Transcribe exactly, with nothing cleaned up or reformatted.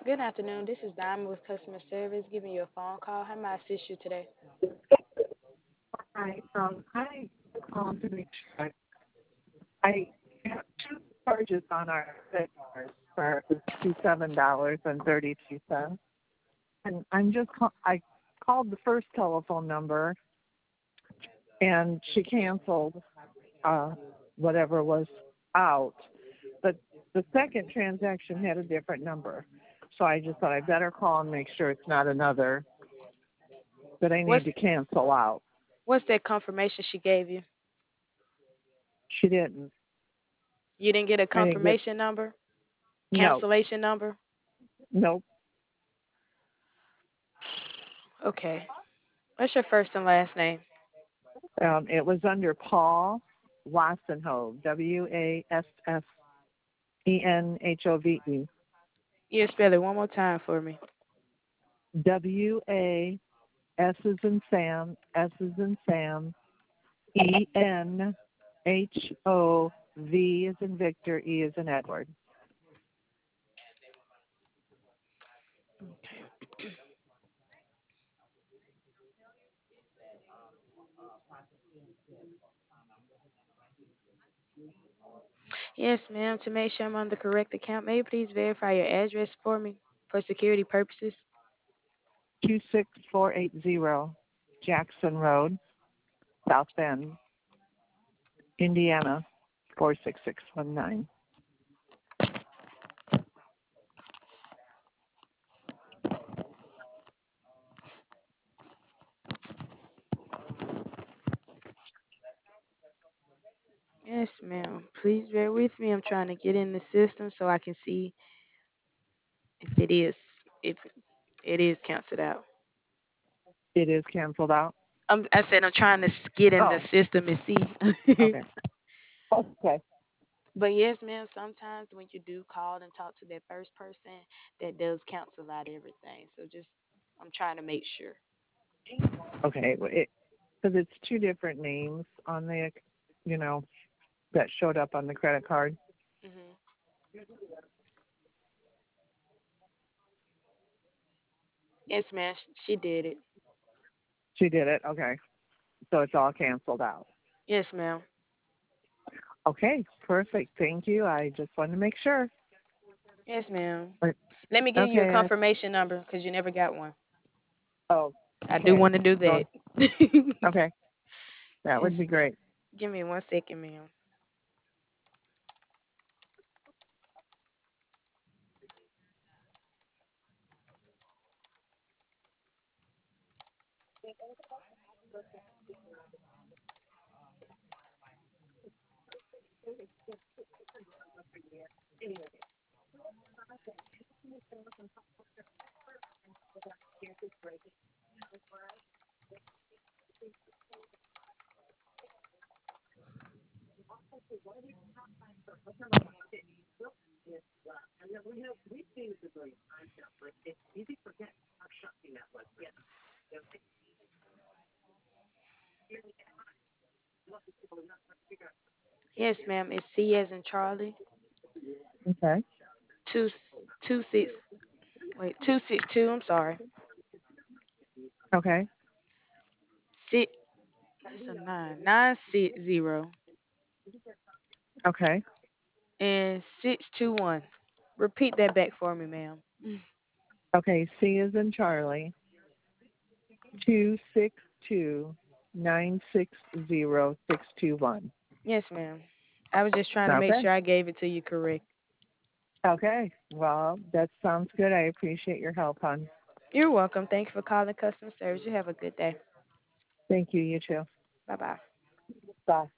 Good afternoon. This is Diamond with customer service giving you a phone call. How may I assist you today? Hi. Um, I called to make sure I have two charges on our credit card for sixty-seven dollars and thirty-two cents, and I'm just call- I called the first telephone number, and she canceled uh, whatever was out, but the second transaction had a different number, so I just thought I better call and make sure it's not another that I What's need to cancel out. what's that confirmation she gave you? She didn't. You didn't get a I didn't get confirmation number? no, Cancellation number? nope. Okay. What's your first and last name? Um, it was under Paul Wassenhove, W A S S E N H O V E. You spell it one more time for me. W A S is in Sam, S is in Sam, E N H O V is in Victor, E is in Edward. Yes, ma'am. To make sure I'm on the correct account, may you please verify your address for me for security purposes? two six four eight zero Jackson Road, South Bend, Indiana, four six six one nine. Yes, ma'am. Please bear with me. I'm trying to get in the system so I can see if it is if it is canceled out. It is canceled out? I'm, I said I'm trying to s- get in the Oh, system and see. okay. Okay. But yes, ma'am, sometimes when you do call and talk to that first person, that does cancel out everything. So just, I'm trying to make sure. Okay. Because it's two different names on the, you know, that showed up on the credit card. hmm Yes, ma'am, sh- she did it. She did it. Okay. So it's all canceled out. Yes, ma'am. Okay. Perfect. Thank you. I just wanted to make sure. Yes, ma'am. But- Let me give you a Okay. confirmation number because you never got one. Oh, I do okay. want to do Go. that. Okay. That Yes, would be great. give me one second, ma'am. Yes, ma'am. It's C as in Charlie. Okay. Two, two six. Wait, two six two. I'm sorry. Okay. Six. That's a nine. Nine six zero Okay. and six two one. Repeat that back for me, ma'am. Okay. C is in Charlie. Two six two nine six zero six two one. Yes, ma'am. I was just trying to make Okay. sure I gave it to you correct. Okay. Well, that sounds good. I appreciate your help, hon. You're welcome. Thank you for calling customer service. You have a good day. Thank you. You too. Bye bye. Bye.